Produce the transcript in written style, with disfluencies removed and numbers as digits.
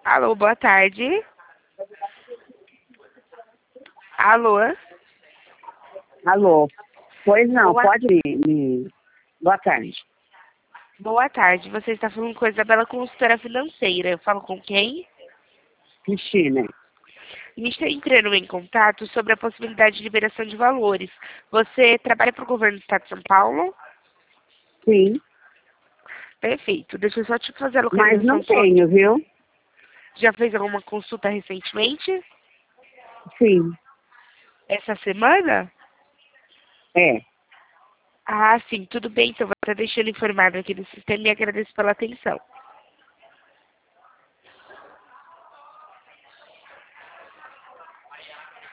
Alô, boa tarde. Alô? Alô? Pois não, Boa, pode me... Boa tarde. boa tarde. Você está falando com a Isabela, consultora financeira. Eu falo com quem? Cristina. Me está entrando em contato sobre a possibilidade de liberação de valores. Você trabalha para o governo do Estado de São Paulo? Sim, Perfeito. Deixa eu só te fazer a mas não localização sua. tenho, viu? Já fez alguma consulta recentemente? Sim, Essa semana? é. Ah, sim, tudo bem. Então, vou estar deixando informado aqui no sistema e agradeço pela atenção.